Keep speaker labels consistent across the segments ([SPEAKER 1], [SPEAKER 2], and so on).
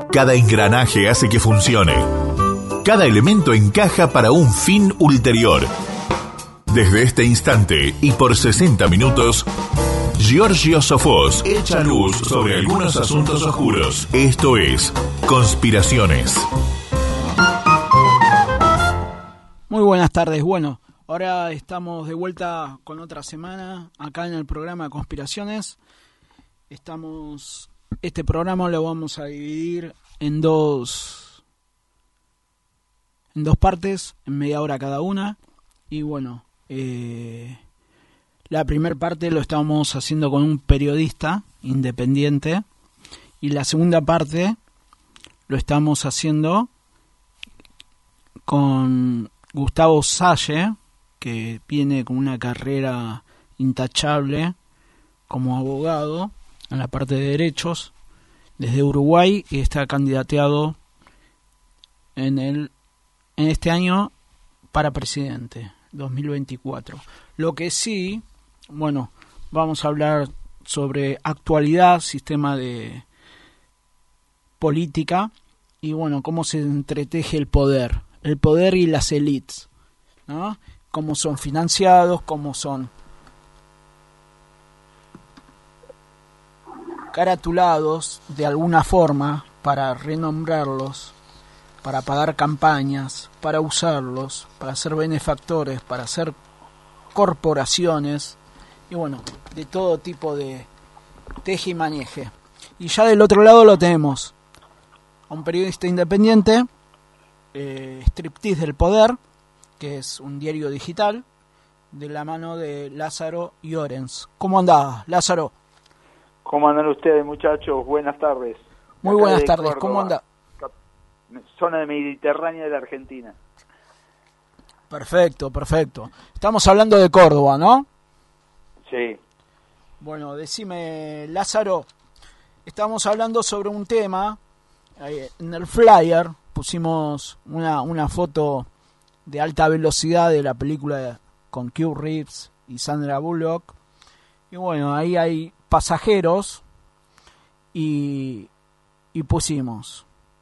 [SPEAKER 1] Cada engranaje hace que funcione. Cada elemento encaja para un fin ulterior. Desde este instante y por 60 minutos, Giorgio Sofós echa luz sobre algunos asuntos oscuros. Esto es Conspiraciones.
[SPEAKER 2] Muy buenas tardes. Bueno, ahora estamos de vuelta con otra semana acá en el programa Conspiraciones. Este programa lo vamos a dividir en dos partes, en media hora cada una. Y bueno, la primera parte lo estamos haciendo con un periodista independiente y la segunda parte lo estamos haciendo con Gustavo Salle, que viene con una carrera intachable como abogado en la parte de derechos desde Uruguay y está candidateado en este año para presidente 2024. Lo que sí, bueno, vamos a hablar sobre actualidad, sistema de política y bueno, cómo se entreteje el poder y las élites, ¿no? Cómo son financiados, cómo son caratulados de alguna forma para renombrarlos, para pagar campañas, para usarlos, para ser benefactores, para hacer corporaciones y bueno, de todo tipo de teje y maneje. Y ya del otro lado lo tenemos a un periodista independiente, Striptease del Poder, que es un diario digital, de la mano de Lázaro Llorens. ¿Cómo andás, Lázaro?
[SPEAKER 3] ¿Cómo andan ustedes, muchachos? Buenas tardes.
[SPEAKER 2] Muy buenas tardes. Córdoba. ¿Cómo anda?
[SPEAKER 3] Zona mediterránea de la Argentina.
[SPEAKER 2] Perfecto. Estamos hablando de Córdoba, ¿no?
[SPEAKER 3] Sí.
[SPEAKER 2] Bueno, decime, Lázaro, estamos hablando sobre un tema. En el flyer pusimos una foto de alta velocidad de la película con Keanu Reeves y Sandra Bullock. Y bueno, ahí hay pasajeros y pusimos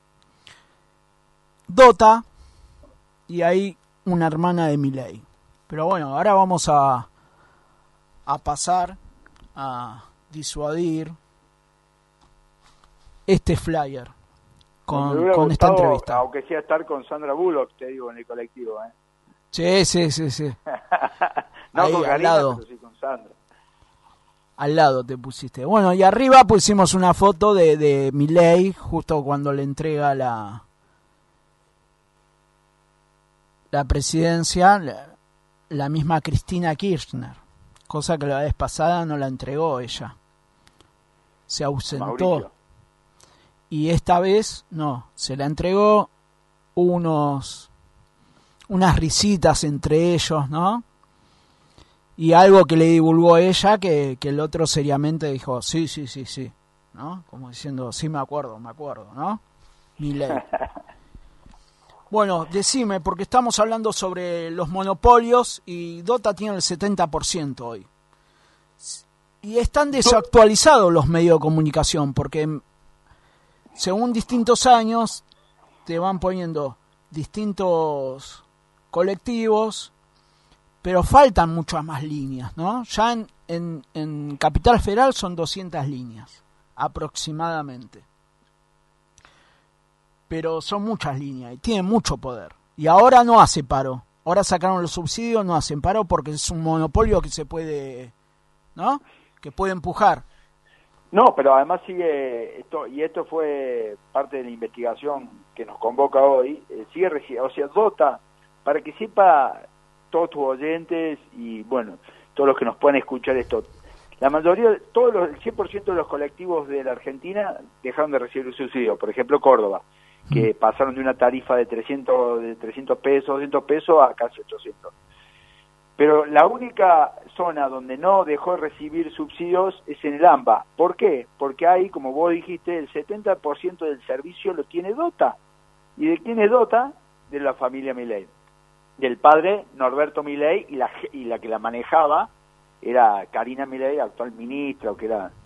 [SPEAKER 2] Dota y hay una hermana de Milei. Pero bueno, ahora vamos a pasar a disuadir este flyer con esta entrevista.
[SPEAKER 3] Aunque sea estar con Sandra Bullock, te digo, en el colectivo, ¿eh?
[SPEAKER 2] Sí.
[SPEAKER 3] No
[SPEAKER 2] ahí,
[SPEAKER 3] con Karina,
[SPEAKER 2] al lado.
[SPEAKER 3] pero sí con Sandra.
[SPEAKER 2] Al lado te pusiste. Bueno, y arriba pusimos una foto de Milei justo cuando le entrega la presidencia la misma Cristina Kirchner, cosa que la vez pasada no la entregó ella. Se ausentó.
[SPEAKER 3] Mauricio.
[SPEAKER 2] Y esta vez no, se la entregó unas risitas entre ellos, ¿no? Y algo que le divulgó ella que el otro seriamente dijo, sí, ¿no? Como diciendo, sí me acuerdo, ¿no? Milei. Bueno, decime, porque estamos hablando sobre los monopolios y Dota tiene el 70% hoy. Y están desactualizados los medios de comunicación, porque según distintos años te van poniendo distintos colectivos, pero faltan muchas más líneas, ¿no? Ya en Capital Federal son 200 líneas, aproximadamente. Pero son muchas líneas y tienen mucho poder. Y ahora no hace paro. Ahora sacaron los subsidios, no hacen paro porque es un monopolio que se puede, ¿no? Que puede empujar.
[SPEAKER 3] No, pero además sigue esto, y esto fue parte de la investigación que nos convoca hoy, sigue recibiendo, o sea, Dota, para que sepa todos tus oyentes y bueno, todos los que nos puedan escuchar esto, la mayoría, el 100% de los colectivos de la Argentina dejaron de recibir el subsidio, por ejemplo Córdoba, que pasaron de una tarifa de 300 pesos, 200 pesos a casi 800. Pero la única zona donde no dejó de recibir subsidios es en el AMBA. ¿Por qué? Porque ahí, como vos dijiste, el 70% del servicio lo tiene Dota. ¿Y de quién es Dota? De la familia Milei. Del padre Norberto Milei y la que la manejaba era Karina Milei, actual ministra, o que era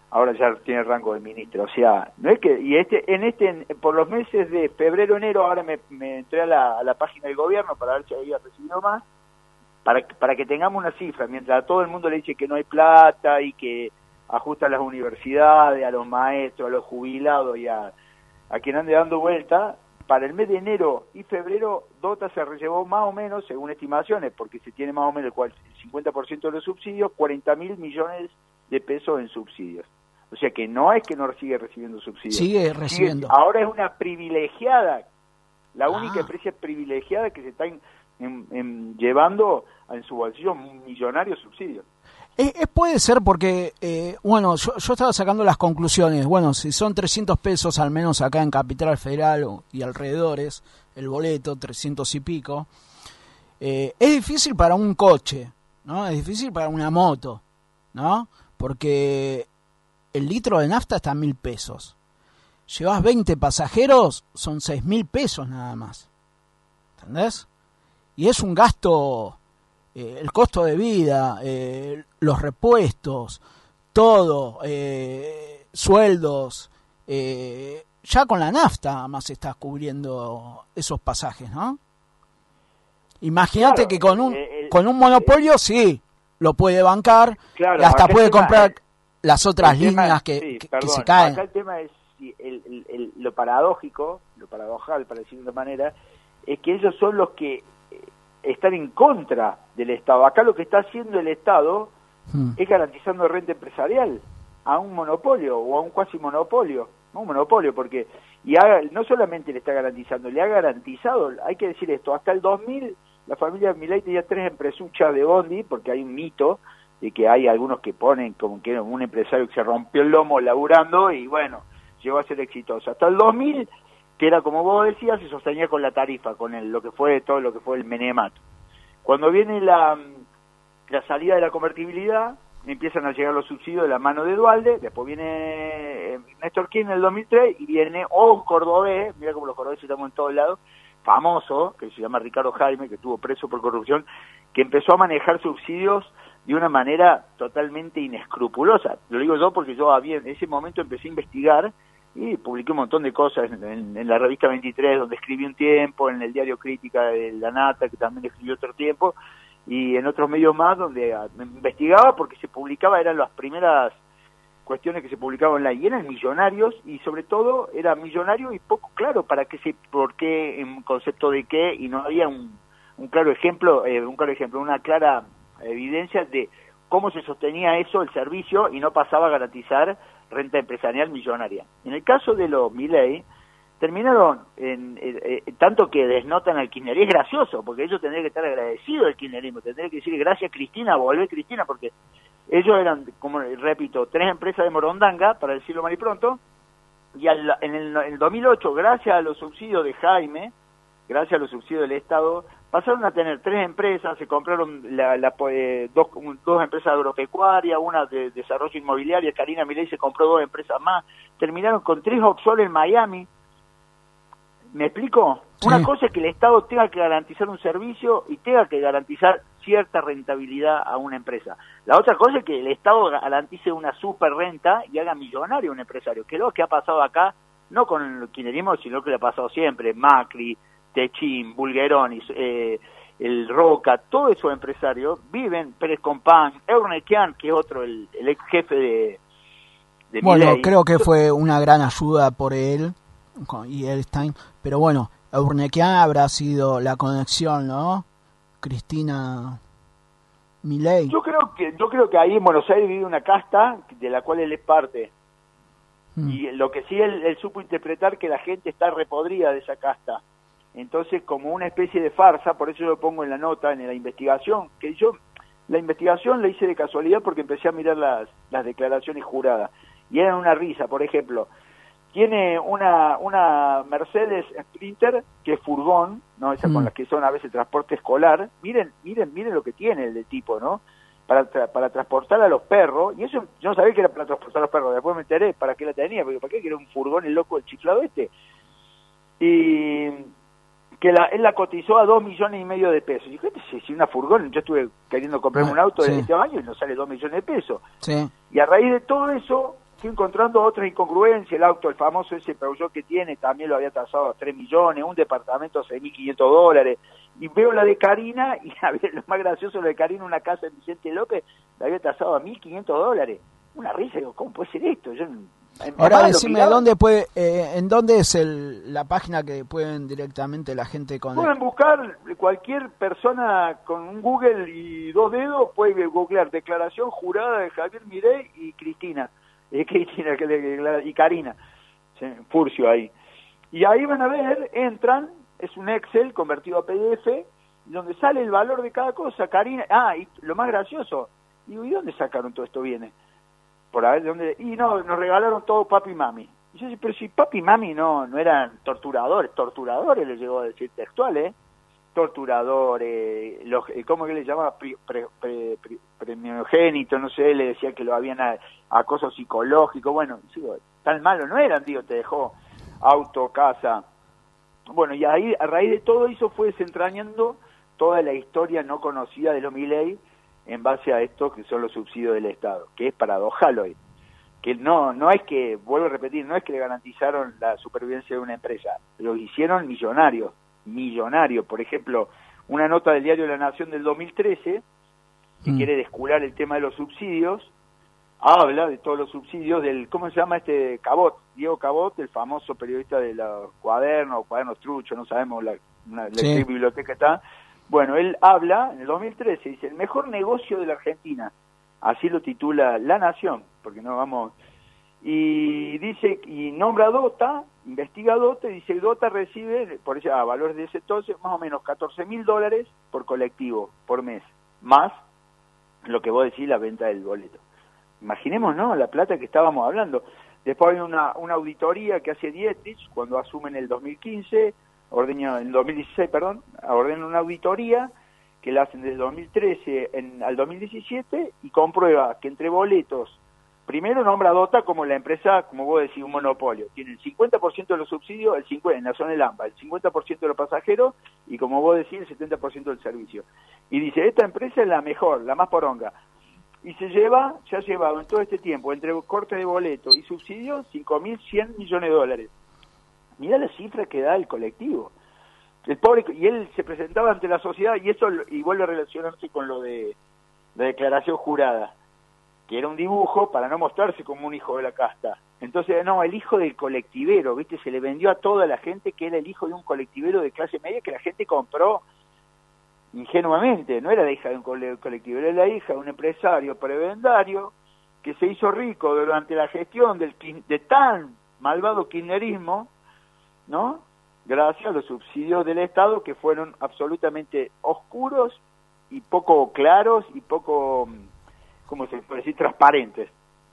[SPEAKER 3] ahora ya tiene rango de ministro. O sea, no es que, y por los meses de febrero, enero, ahora me entré a la página del gobierno para ver si había recibido más, para que tengamos una cifra, mientras a todo el mundo le dice que no hay plata y que ajusta a las universidades, a los maestros, a los jubilados y a quien ande dando vuelta. Para el mes de enero y febrero, Dota se llevó más o menos, según estimaciones, porque se tiene más o menos el 50% de los subsidios, 40.000 millones de pesos en subsidios. O sea que no es que no sigue recibiendo subsidios.
[SPEAKER 2] Sigue recibiendo.
[SPEAKER 3] Ahora es una privilegiada, la única empresa privilegiada que se está llevando en su bolsillo millonarios subsidios.
[SPEAKER 2] Puede ser porque, bueno, yo estaba sacando las conclusiones. Bueno, si son 300 pesos, al menos acá en Capital Federal y alrededores, el boleto, 300 y pico, es difícil para un coche, ¿no? Es difícil para una moto, ¿no? Porque el litro de nafta está a 1.000 pesos. Llevas 20 pasajeros, son 6.000 pesos nada más. ¿Entendés? Y es un gasto... el costo de vida, los repuestos, todo, sueldos, ya con la nafta más estás cubriendo esos pasajes, ¿no? Imagínate que con un monopolio sí, lo puede bancar, y hasta puede comprar las otras líneas que se caen.
[SPEAKER 3] Acá el tema es lo paradójico, lo paradojal, para decirlo de una manera, es que ellos son los que están en contra del Estado. Acá lo que está haciendo el Estado es garantizando renta empresarial a un monopolio o a un cuasi monopolio, no un monopolio, porque no solamente le está garantizando, le ha garantizado, hay que decir esto, hasta el 2000 la familia Milei tenía 3 empresuchas de bondi, porque hay un mito de que hay algunos que ponen como que era un empresario que se rompió el lomo laburando y bueno, llegó a ser exitoso. Hasta el 2000, que era como vos decías, se sostenía con la tarifa, con todo lo que fue el menemato. Cuando viene la salida de la convertibilidad, empiezan a llegar los subsidios de la mano de Duhalde, después viene Néstor Kirchner en el 2003 y viene un cordobés, mira como los cordobeses estamos en todos lados, famoso, que se llama Ricardo Jaime, que estuvo preso por corrupción, que empezó a manejar subsidios de una manera totalmente inescrupulosa. Lo digo yo porque yo en ese momento empecé a investigar y publiqué un montón de cosas en la revista 23, donde escribí un tiempo, en el diario Crítica de La Nata, que también escribió otro tiempo, y en otros medios más donde me investigaba porque se publicaba, eran las primeras cuestiones que se publicaban online, y eran millonarios, y sobre todo era millonario y poco claro por qué, en concepto de qué, y no había un claro ejemplo, una clara evidencia de cómo se sostenía eso, el servicio, y no pasaba a garantizar renta empresarial millonaria. En el caso de los Milei, terminaron tanto que desnotan al kirchnerismo. Es gracioso, porque ellos tendrían que estar agradecidos del kirchnerismo, tendrían que decir gracias Cristina, volvé Cristina, porque ellos eran, como repito, 3 empresas de Morondanga, para decirlo mal y pronto, y en el 2008, gracias a los subsidios de Jaime, gracias a los subsidios del Estado, pasaron a tener 3 empresas, se compraron dos empresas agropecuarias, una de desarrollo inmobiliario, Karina Milei se compró 2 empresas más, terminaron con 3 offshore en Miami. ¿Me explico? Sí. Una cosa es que el Estado tenga que garantizar un servicio y tenga que garantizar cierta rentabilidad a una empresa. La otra cosa es que el Estado garantice una super renta y haga millonario a un empresario, que es lo que ha pasado acá, no con el kirchnerismo, sino que le ha pasado siempre, Macri, Techín, Bulgeroni, el Roca, todos esos empresarios viven, Pérez Compán, Eurnequian, que es otro, el ex jefe de
[SPEAKER 2] bueno,
[SPEAKER 3] Milei.
[SPEAKER 2] Creo que fue una gran ayuda por él y Elstein, pero bueno, Eurnequian habrá sido la conexión, ¿no? Cristina Milei.
[SPEAKER 3] Yo creo que ahí en Buenos Aires vive una casta de la cual él es parte. Y lo que sí él supo interpretar, que la gente está repodrida de esa casta. Entonces, como una especie de farsa, por eso yo lo pongo en la nota, en la investigación, que yo la investigación la hice de casualidad porque empecé a mirar las declaraciones juradas, y eran una risa. Por ejemplo, tiene una Mercedes Sprinter, que es furgón, ¿no? Esa con las que son a veces transporte escolar. Miren lo que tiene el de tipo, ¿no? Para transportar a los perros, y eso yo no sabía que era para transportar a los perros, después me enteré para qué la tenía, porque para qué era un furgón el loco del chiflado este. Y que él la cotizó a 2,5 millones de pesos. Y dije, si una furgón, yo estuve queriendo comprarme un auto de este año y nos sale 2 millones de pesos.
[SPEAKER 2] Sí.
[SPEAKER 3] Y a raíz de todo eso, fui encontrando otras incongruencias. El auto, el famoso ese Peugeot que tiene, también lo había tasado a 3 millones, un departamento a $6.500. Y veo la de Karina, y a ver, lo más gracioso, lo de Karina, una casa de Vicente López, la había tasado a $1.500. Una risa, digo, ¿cómo puede ser esto? Yo,
[SPEAKER 2] ahora decime, ¿en dónde es la página que pueden directamente la gente con...
[SPEAKER 3] Pueden buscar, cualquier persona con un Google y 2 dedos puede googlear declaración jurada de Javier Milei y Cristina y Karina, Furcio ahí. Y ahí van a ver, entran, es un Excel convertido a PDF, donde sale el valor de cada cosa. Karina, y lo más gracioso, digo, ¿y dónde sacaron todo esto bienes? Por a ver de dónde, y no, nos regalaron todo papi y mami. Y yo decía, pero si papi y mami no eran torturadores les llegó a decir textual, torturadores, ¿cómo que le llamaba? Primogénito, no sé, le decía que lo habían acoso psicológico, bueno, digo, tan malo no eran, digo, te dejó auto, casa. Bueno, y ahí, a raíz de todo eso fue desentrañando toda la historia no conocida de los Milei en base a esto que son los subsidios del Estado, que es paradojal hoy. Que no es que, vuelvo a repetir, no es que le garantizaron la supervivencia de una empresa, lo hicieron millonarios. Por ejemplo, una nota del diario La Nación del 2013, que quiere descular el tema de los subsidios, habla de todos los subsidios del, ¿cómo se llama Cabot? Diego Cabot, el famoso periodista de los cuadernos truchos, no sabemos la biblioteca está. Bueno, él habla, en el 2013, dice, el mejor negocio de la Argentina, así lo titula La Nación, porque no vamos, y dice, y nombra a Dota, investiga a Dota, y dice, Dota recibe, por eso, a valores de ese entonces, más o menos $14.000 por colectivo, por mes, más lo que vos decís, la venta del boleto. Imaginemos, ¿no?, la plata que estábamos hablando. Después hay una auditoría que hace Dietrich, cuando asume en el 2015, en 2016, ordena una auditoría que la hacen desde 2013 al 2017 y comprueba que entre boletos, primero nombra a Dota como la empresa, como vos decís, un monopolio. Tiene el 50% de los subsidios, en la zona del AMBA, el 50% de los pasajeros y, como vos decís, el 70% del servicio. Y dice, esta empresa es la mejor, la más poronga. Y se ha llevado en todo este tiempo, entre corte de boleto y subsidios, $5.100 millones. Mirá la cifra que da el colectivo. El pobre, y él se presentaba ante la sociedad, y vuelve a relacionarse con lo de la declaración jurada, que era un dibujo para no mostrarse como un hijo de la casta. Entonces, no, el hijo del colectivero, ¿viste? Se le vendió a toda la gente que era el hijo de un colectivero de clase media que la gente compró ingenuamente. No era la hija de un colectivero, era la hija de un empresario prebendario que se hizo rico durante la gestión de tan malvado kirchnerismo, ¿no?, gracias a los subsidios del Estado, que fueron absolutamente oscuros y poco claros y poco, ¿cómo se puede decir?, transparentes.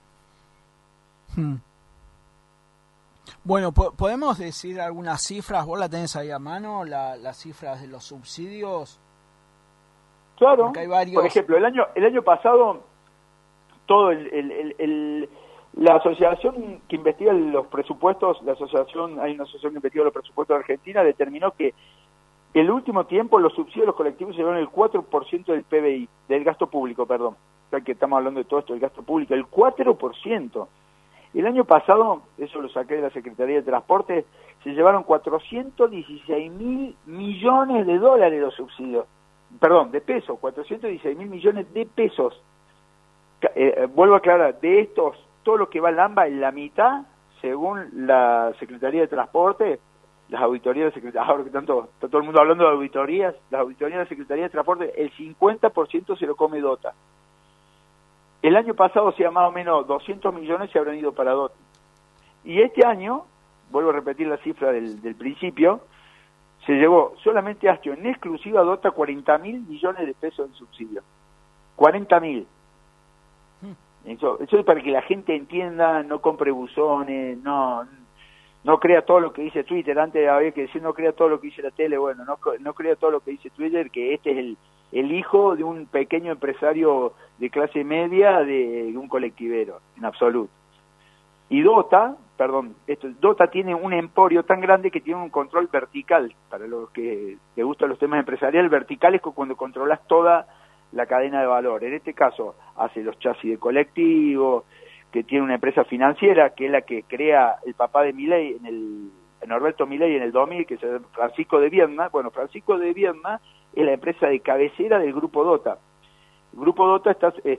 [SPEAKER 2] Bueno, ¿podemos decir algunas cifras? ¿Vos la tenés ahí a mano, las cifras de los subsidios?
[SPEAKER 3] Claro,
[SPEAKER 2] porque hay varios...
[SPEAKER 3] por ejemplo, el año pasado, todo la asociación que investiga los presupuestos, hay una asociación que investiga los presupuestos de Argentina, determinó que el último tiempo los subsidios de los colectivos se llevaron el 4% del PBI, del gasto público, perdón. O sea que estamos hablando de todo esto, del gasto público, el 4%. El año pasado, eso lo saqué de la Secretaría de Transporte, se llevaron $416.000 millones los subsidios. Perdón, de pesos, 416.000 millones de pesos. Vuelvo a aclarar, de estos, todo lo que va al AMBA, en la mitad, según la Secretaría de Transporte, las auditorías de Secretaría, ahora que está todo el mundo hablando de auditorías, las auditorías de la Secretaría de Transporte, el 50% se lo come Dota. El año pasado, o sea, más o menos 200 millones se habrán ido para Dota. Y este año, vuelvo a repetir la cifra del principio, se llevó solamente Astio en exclusiva Dota 40.000 millones de pesos en subsidio. 40.000. Eso es para que la gente entienda, no compre buzones, no crea todo lo que dice Twitter. Antes había que decir no crea todo lo que dice la tele, bueno, no crea todo lo que dice Twitter, que este es el hijo de un pequeño empresario de clase media de un colectivero, en absoluto. Y Dota tiene un emporio tan grande que tiene un control vertical. Para los que te gustan los temas empresariales, vertical es cuando controlas toda la cadena de valor. En este caso, hace los chasis de colectivo, que tiene una empresa financiera, que es la que crea el papá de Milei, Norberto Milei en el 2000, que es Francisco de Viedma. Bueno, Francisco de Viedma es la empresa de cabecera del Grupo Dota. El Grupo Dota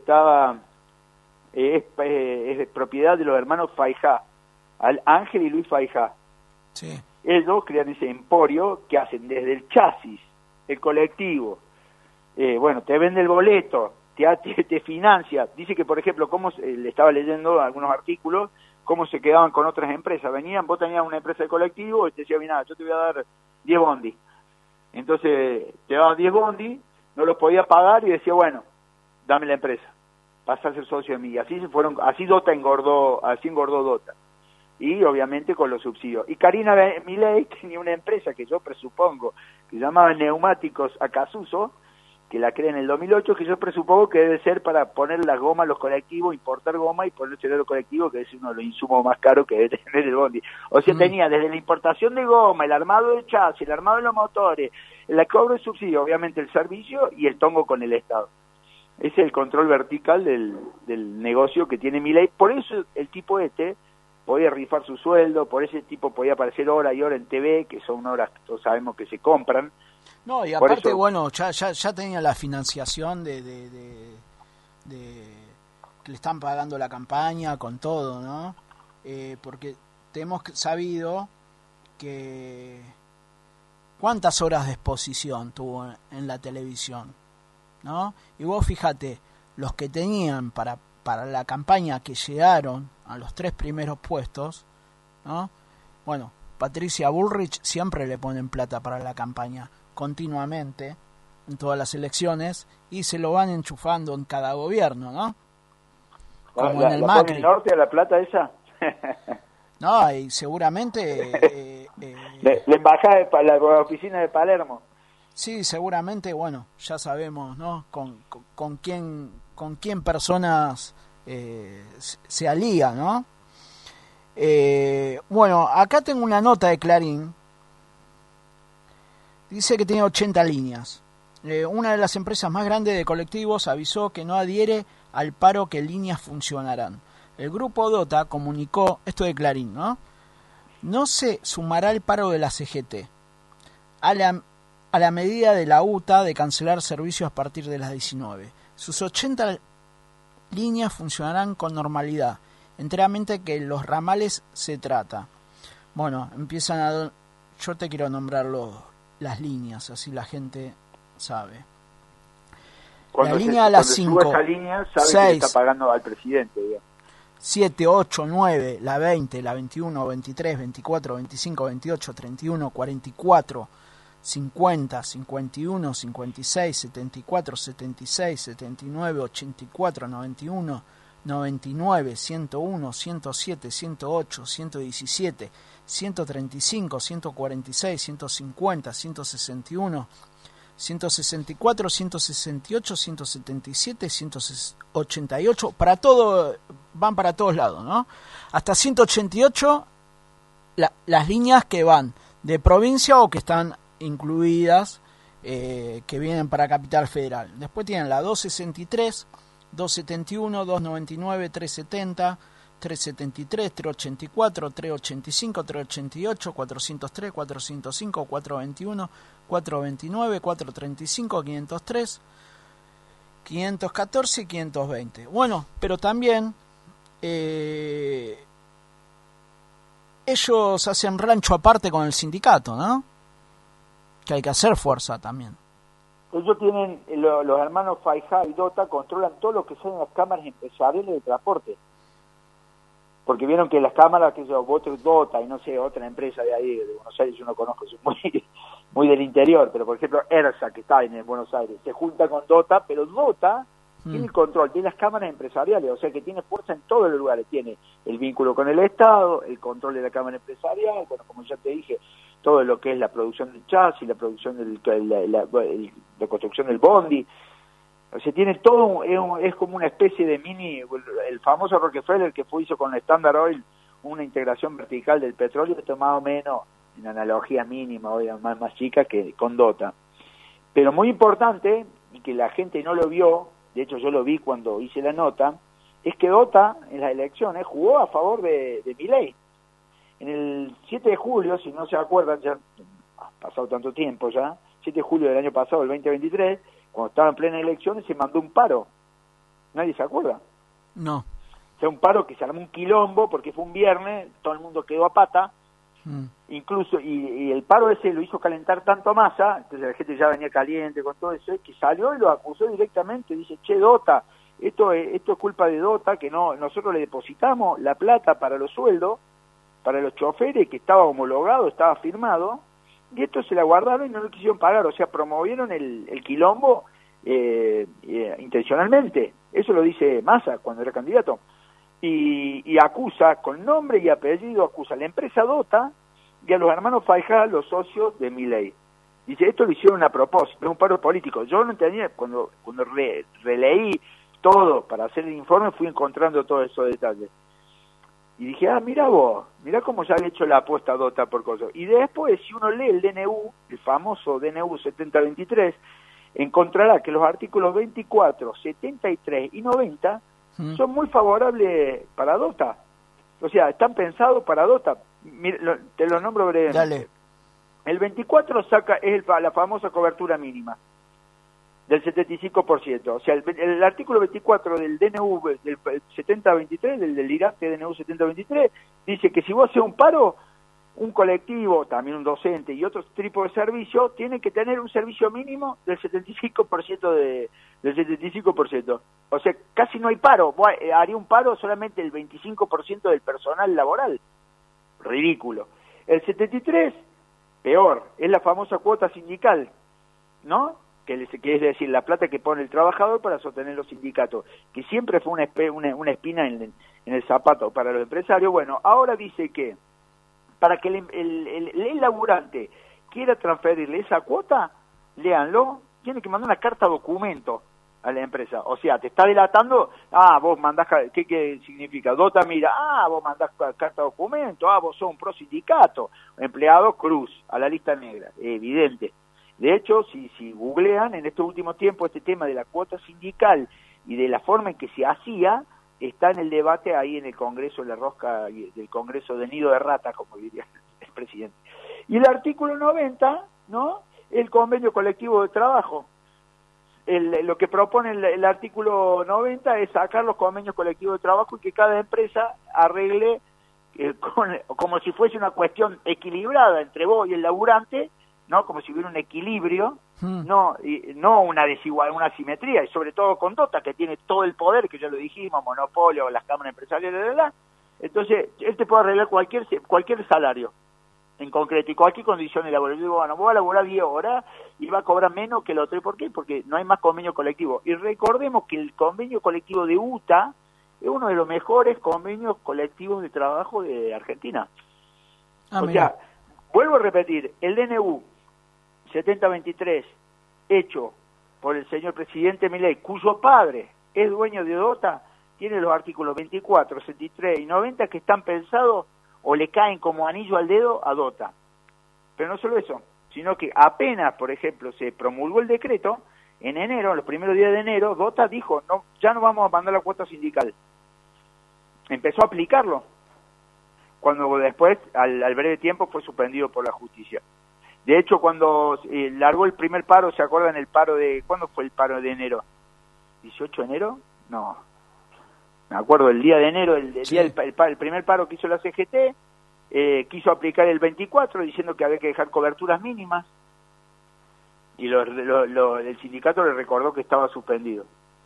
[SPEAKER 3] es propiedad de los hermanos Faijá, Ángel y Luis Faijá.
[SPEAKER 2] Sí.
[SPEAKER 3] Ellos crean ese emporio que hacen desde el chasis, el colectivo, bueno, te vende el boleto, te financia. Dice que, por ejemplo, le estaba leyendo algunos artículos, cómo se quedaban con otras empresas. Vos tenías una empresa de colectivo y te decía, mira, yo te voy a dar 10 bondi. Entonces, te daban 10 bondi, no los podía pagar y decía, bueno, dame la empresa, pasás a ser socio de mí. Así Dota engordó Dota. Y obviamente con los subsidios. Y Karina Milei tenía una empresa que yo presupongo, que se llamaba Neumáticos Acasuso, que la crea en el 2008, que yo presupongo que debe ser para poner las gomas a los colectivos, importar goma y ponerse a los colectivos, que es uno de los insumos más caros que debe tener el bondi. O sea, tenía desde la importación de goma, el armado del chasis, el armado de los motores, el cobro de subsidio, obviamente el servicio y el tongo con el Estado. Ese es el control vertical del negocio que tiene Milei. Por eso el tipo podía rifar su sueldo, por ese tipo podía aparecer hora y hora en TV, que son horas que todos sabemos que se compran.
[SPEAKER 2] No, y aparte, bueno, ya tenía la financiación de que le están pagando la campaña con todo, ¿no? Porque hemos sabido que cuántas horas de exposición tuvo en la televisión, ¿no? Y vos fíjate, los que tenían para la campaña que llegaron a los 3 primeros puestos, ¿no? Bueno, Patricia Bullrich siempre le ponen plata para la campaña, continuamente, en todas las elecciones, y se lo van enchufando en cada gobierno, ¿no? Como en el Macri.
[SPEAKER 3] ¿El norte a la plata esa?
[SPEAKER 2] No, y seguramente...
[SPEAKER 3] la embajada de la oficina de Palermo.
[SPEAKER 2] Sí, seguramente, bueno, ya sabemos, ¿no? Con quién personas se alían, ¿no? Bueno, acá tengo una nota de Clarín. Dice que tiene 80 líneas. Una de las empresas más grandes de colectivos avisó que no adhiere al paro que líneas funcionarán. El grupo Dota comunicó, esto de Clarín, ¿no? No se sumará al paro de la CGT. A la medida de la UTA de cancelar servicios a partir de las 19. Sus 80 líneas funcionarán con normalidad, enteramente que los ramales se trata. Bueno, empiezan yo te quiero nombrar las líneas, así la gente sabe.
[SPEAKER 3] Cuando
[SPEAKER 2] la línea a las 5,
[SPEAKER 3] esa línea, sabe
[SPEAKER 2] 6,
[SPEAKER 3] que le está pagando al presidente, digamos.
[SPEAKER 2] 7, 8, 9, la 20, la 21, 23, 24, 25, 28, 31, 44, 50, 51, 56, 74, 76, 79, 84, 91, 99, 101, 107, 108, 117, 135, 146, 150, 161, 164, 168, 177, 188, van para todos lados, ¿no? Hasta 188 las líneas que van de provincia o que están incluidas, que vienen para Capital Federal. Después tienen la 263, 271, 299, 370, 373, 384, 385, 388, 403, 405, 421, 429, 435, 503, 514 y 520. Bueno, pero también ellos hacen rancho aparte con el sindicato, ¿no? Que hay que hacer fuerza también.
[SPEAKER 3] Ellos tienen, los hermanos Faijá y Dota controlan todo lo que son las cámaras empresariales de transporte. Porque vieron que las cámaras, que yo, Dota y no sé, otra empresa de ahí, de Buenos Aires, yo no conozco, son muy del interior, pero por ejemplo ERSA, que está en Buenos Aires, se junta con Dota, pero Dota tiene el control, tiene las cámaras empresariales, o sea que tiene fuerza en todos los lugares, tiene el vínculo con el Estado, el control de la cámara empresarial, bueno, como ya te dije, todo lo que es la producción del chasis, la producción la construcción del bondi, o sea, tiene todo, es como una especie de mini, el famoso Rockefeller que hizo con el Standard Oil, una integración vertical del petróleo, esto más o menos en analogía mínima, más chica que con Dota. Pero muy importante, y que la gente no lo vio, de hecho yo lo vi cuando hice la nota, es que Dota, en las elecciones, jugó a favor de Milei. En el 7 de julio, si no se acuerdan, ya ha pasado tanto tiempo ya, 7 de julio del año pasado, el 2023, cuando estaba en plena elecciones, se mandó un paro. ¿Nadie se acuerda?
[SPEAKER 2] No.
[SPEAKER 3] O sea, un paro que se armó un quilombo porque fue un viernes, todo el mundo quedó a pata, incluso, y el paro ese lo hizo calentar tanto a Massa, entonces la gente ya venía caliente con todo eso, que salió y lo acusó directamente, dice, che, Dota, esto es culpa de Dota, que no, nosotros le depositamos la plata para los sueldos, para los choferes, que estaba homologado, estaba firmado, y esto se la guardaron y no lo quisieron pagar, o sea, promovieron el quilombo intencionalmente. Eso lo dice Massa cuando era candidato. Y acusa, con nombre y apellido, acusa a la empresa Dota y a los hermanos Fajá, los socios de Milei. Dice, esto lo hicieron a propósito, es un paro político. Yo no entendía, cuando releí todo para hacer el informe, fui encontrando todos esos detalles. Y dije, mira vos, mira cómo ya han hecho la apuesta Dota por cosas. Y después, si uno lee el DNU, el famoso DNU 7023, encontrará que los artículos 24, 73 y 90 son muy favorables para Dota. O sea, están pensados para Dota. Mira, te los nombro brevemente.
[SPEAKER 2] Dale.
[SPEAKER 3] El 24 es la famosa cobertura mínima del 75%. O sea, el artículo 24 del DNU del 7023, del IRACTE DNU 7023, dice que si vos haces un paro, un colectivo, también un docente y otro tipo de servicio, tiene que tener un servicio mínimo del 75% del 75%. O sea, casi no hay paro. Haría un paro solamente el 25% del personal laboral. Ridículo. El 73, peor, es la famosa cuota sindical, ¿no? Que es decir, la plata que pone el trabajador para sostener los sindicatos, que siempre fue una espina en el zapato para los empresarios. Bueno, ahora dice que para que el laburante quiera transferirle esa cuota, léanlo, tiene que mandar una carta documento a la empresa. O sea, te está delatando, vos mandás, ¿qué significa? Dota mira, vos mandás carta documento, vos sos un pro sindicato, empleado cruz, a la lista negra, evidente. De hecho, si googlean en estos últimos tiempos este tema de la cuota sindical y de la forma en que se hacía, está en el debate ahí en el Congreso, en la rosca del Congreso de nido de rata, como diría el presidente. Y el artículo 90, ¿no? El convenio colectivo de trabajo. Lo que propone el artículo 90 es sacar los convenios colectivos de trabajo y que cada empresa arregle como si fuese una cuestión equilibrada entre vos y el laburante, ¿no? Como si hubiera un equilibrio, no una desigualdad, una asimetría, y sobre todo con Dota, que tiene todo el poder, que ya lo dijimos, monopolio, las cámaras empresariales, entonces él te puede arreglar cualquier salario en concreto y cualquier condición laboral. Yo digo, bueno, voy a laburar 10 horas y va a cobrar menos que el otro. ¿Y por qué? Porque no hay más convenio colectivo. Y recordemos que el convenio colectivo de UTA es uno de los mejores convenios colectivos de trabajo de Argentina. O sea, vuelvo a repetir, el DNU 7023, hecho por el señor presidente Milei, cuyo padre es dueño de Dota, tiene los artículos 24, 63 y 90 que están pensados o le caen como anillo al dedo a Dota. Pero no solo eso, sino que apenas, por ejemplo, se promulgó el decreto, en enero, los primeros días de enero, Dota dijo, no, ya no vamos a mandar la cuota sindical. Empezó a aplicarlo, cuando después, al breve tiempo, fue suspendido por la justicia. De hecho, cuando largó el primer paro, ¿se acuerdan el paro de... ¿Cuándo fue el paro de enero? ¿18 de enero? No. Me acuerdo, el día de enero, el primer paro que hizo la CGT, quiso aplicar el 24, diciendo que había que dejar coberturas mínimas, y el sindicato le recordó que estaba suspendido.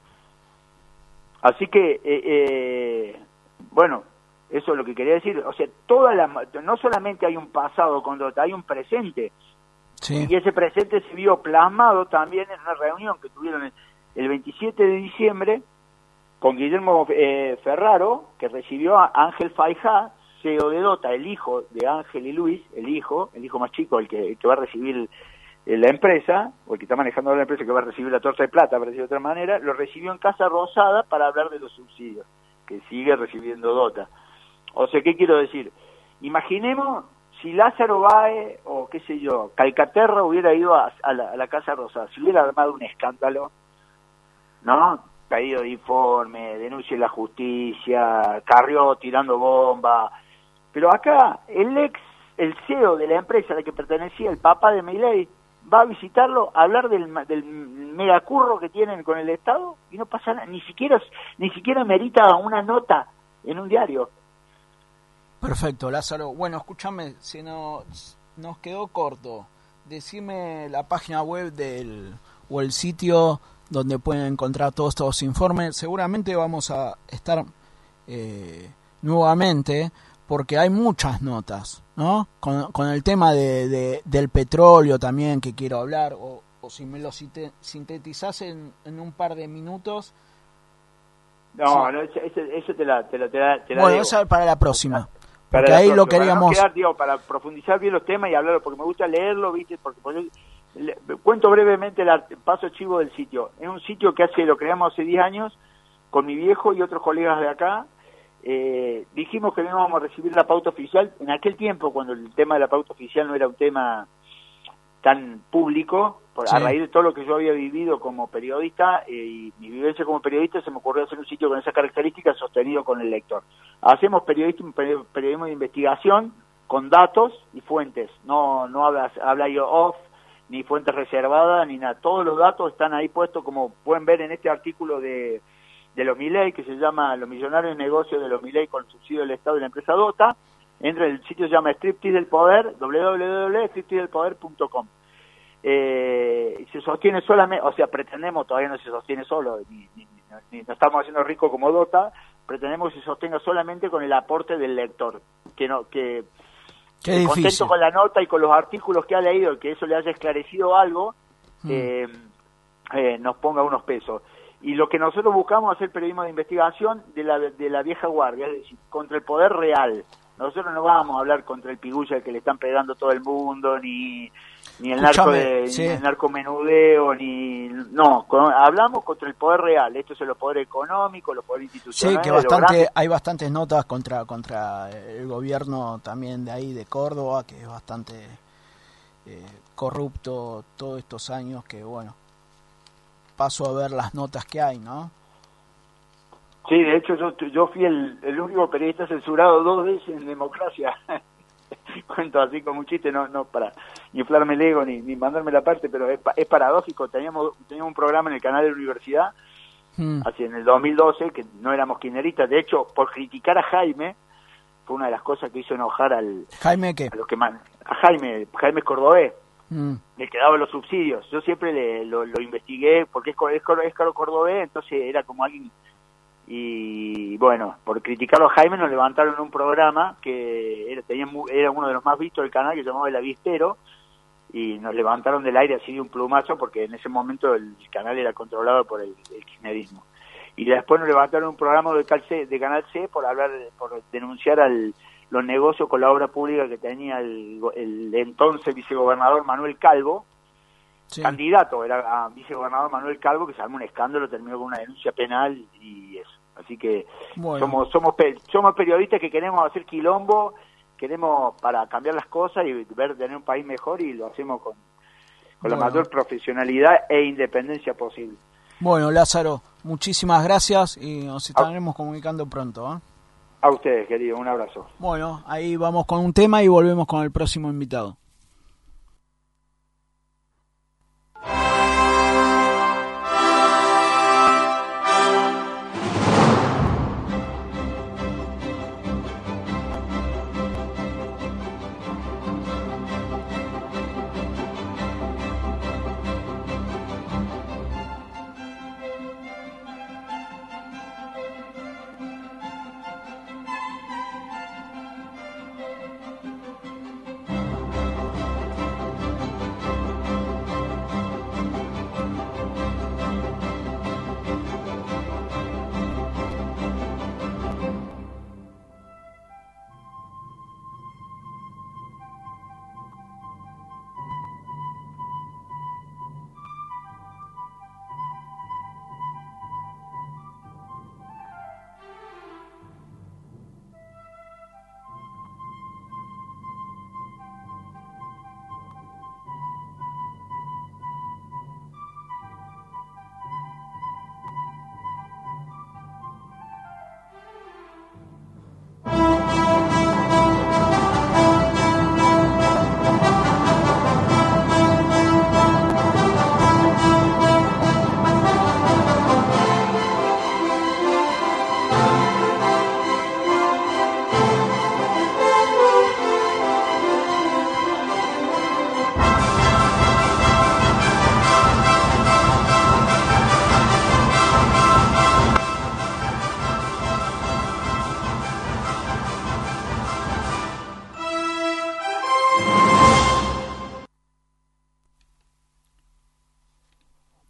[SPEAKER 3] Así que, bueno... Eso es lo que quería decir. O sea, no solamente hay un pasado con Dota, hay un presente. Sí. Y ese presente se vio plasmado también en una reunión que tuvieron el 27 de diciembre con Guillermo Ferraro, que recibió a Ángel Fajá, CEO de Dota, el hijo de Ángel y Luis, el hijo más chico, el que va a recibir la empresa, o el que está manejando la empresa, que va a recibir la torta de plata, para decirlo de otra manera, lo recibió en Casa Rosada para hablar de los subsidios, que sigue recibiendo Dota. O sea, ¿qué quiero decir? Imaginemos si Lázaro Báez o qué sé yo, Calcaterra hubiera ido a la Casa Rosada, si hubiera armado un escándalo, ¿no? pedido de informe, denuncia en la justicia, Carrió tirando bomba. Pero acá el CEO de la empresa a la que pertenecía, el papá de Milei, va a visitarlo, a hablar del megacurro que tienen con el Estado y no pasa nada, ni siquiera merita una nota en un diario.
[SPEAKER 2] Perfecto, Lázaro. Bueno, escúchame, nos quedó corto. Decime la página web o el sitio donde pueden encontrar todos estos informes. Seguramente vamos a estar nuevamente, porque hay muchas notas, ¿no? Con el tema del petróleo también que quiero hablar, o si me lo sintetizás en un par de minutos.
[SPEAKER 3] No, sí. No, eso te la
[SPEAKER 2] bueno,
[SPEAKER 3] debo.
[SPEAKER 2] Eso es para la próxima. Porque ahí lo queríamos...
[SPEAKER 3] Para, no quedar, para profundizar bien los temas y hablarlo, porque me gusta leerlo, ¿viste? Porque cuento brevemente el paso chivo del sitio. Es un sitio que lo creamos hace 10 años con mi viejo y otros colegas de acá. Dijimos que no íbamos a recibir la pauta oficial. En aquel tiempo, cuando el tema de la pauta oficial no era un tema tan público, a raíz de todo lo que yo había vivido como periodista y mi vivencia como periodista, se me ocurrió hacer un sitio con esas características sostenido con el lector. Hacemos periodismo de investigación con datos y fuentes, no habla yo off, ni fuentes reservadas, ni nada. Todos los datos están ahí puestos, como pueden ver en este artículo de los Milei, que se llama Los millonarios negocios de los Milei con el subsidio del Estado y la empresa Dota. El sitio se llama Striptease del Poder, www.stripteasedelpoder.com. Se sostiene solamente, o sea, pretendemos, todavía no se sostiene solo, ni no estamos haciendo rico como Dota, pretendemos que se sostenga solamente con el aporte del lector, que contento con la nota y con los artículos que ha leído, que eso le haya esclarecido algo, nos ponga unos pesos. Y lo que nosotros buscamos es hacer periodismo de investigación de la vieja guardia, es decir, contra el poder real. Nosotros no vamos a hablar contra el pigulla al que le están pegando todo el mundo, ni el narcomenudeo, hablamos contra el poder real. Esto es el poder económico, los poderes institucionales.
[SPEAKER 2] Sí, que hay bastantes notas contra el gobierno también de ahí de Córdoba, que es bastante corrupto todos estos años, que bueno, paso a ver las notas que hay, ¿no?
[SPEAKER 3] Sí, de hecho yo fui el único periodista censurado 2 veces en democracia. Cuento así como un chiste, no para inflarme el ego ni mandarme la parte, pero es paradójico. Teníamos un programa en el canal de la universidad, así en el 2012, que no éramos kirchneristas. De hecho, por criticar a Jaime, fue una de las cosas que hizo enojar
[SPEAKER 2] ¿Jaime qué?
[SPEAKER 3] A los que a Jaime Cordobés, el que daba los subsidios. Yo siempre lo investigué, porque es caro Cordobés, entonces era como alguien... Y bueno, por criticarlo a Jaime nos levantaron un programa que era uno de los más vistos del canal, que se llamaba El Avispero, y nos levantaron del aire así de un plumazo, porque en ese momento el canal era controlado por el kirchnerismo. Y después nos levantaron un programa de Canal C por denunciar los negocios con la obra pública que tenía el entonces vicegobernador Manuel Calvo. Sí. Candidato era a vicegobernador Manuel Calvo, que se armó un escándalo, terminó con una denuncia penal y eso. Así que bueno, somos periodistas que queremos hacer quilombo, queremos para cambiar las cosas y tener un país mejor, y lo hacemos con la mayor profesionalidad e independencia posible.
[SPEAKER 2] Bueno, Lázaro, muchísimas gracias y nos estaremos comunicando pronto, ¿eh?
[SPEAKER 3] A ustedes, querido, un abrazo.
[SPEAKER 2] Bueno, ahí vamos con un tema y volvemos con el próximo invitado.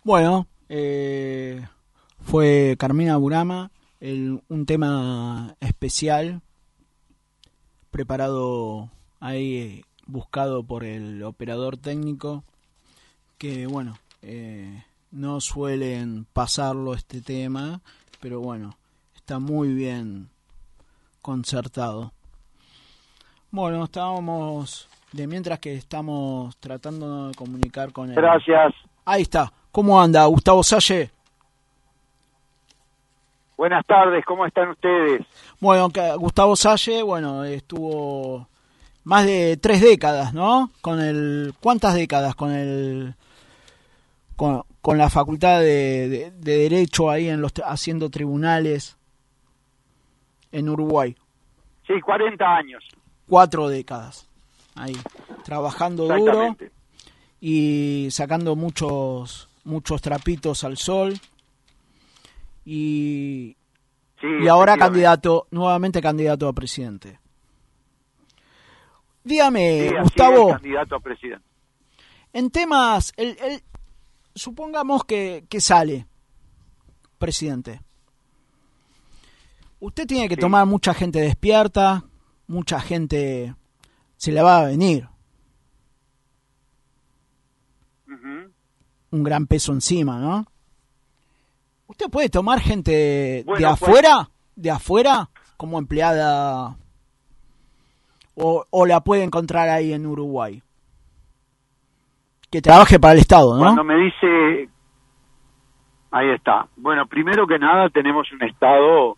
[SPEAKER 2] Bueno, fue Carmina Burama, un tema especial preparado ahí, buscado por el operador técnico, que bueno, no suelen pasarlo este tema, pero bueno, está muy bien concertado. Bueno, estábamos, de mientras que estamos tratando de comunicar con él.
[SPEAKER 3] Gracias.
[SPEAKER 2] Ahí está. ¿Cómo anda, Gustavo Salle?
[SPEAKER 3] Buenas tardes, ¿cómo están ustedes?
[SPEAKER 2] Bueno, Gustavo Salle, bueno, estuvo más de 3 décadas, ¿no? ¿Cuántas décadas con la Facultad de Derecho ahí haciendo tribunales en Uruguay?
[SPEAKER 3] Sí, 40 años.
[SPEAKER 2] 4 décadas ahí, trabajando duro y sacando muchos trapitos al sol. Y ahora nuevamente candidato a presidente. Dígame,
[SPEAKER 3] sí,
[SPEAKER 2] Gustavo,
[SPEAKER 3] candidato a presidente.
[SPEAKER 2] En temas, supongamos que sale presidente. Usted tiene que tomar mucha gente despierta, mucha gente se le va a venir. Un gran peso encima, ¿no? ¿Usted puede tomar gente de afuera como empleada o la puede encontrar ahí en Uruguay? Que trabaje para el Estado, ¿no?
[SPEAKER 3] Cuando me dice... Ahí está. Bueno, primero que nada tenemos un Estado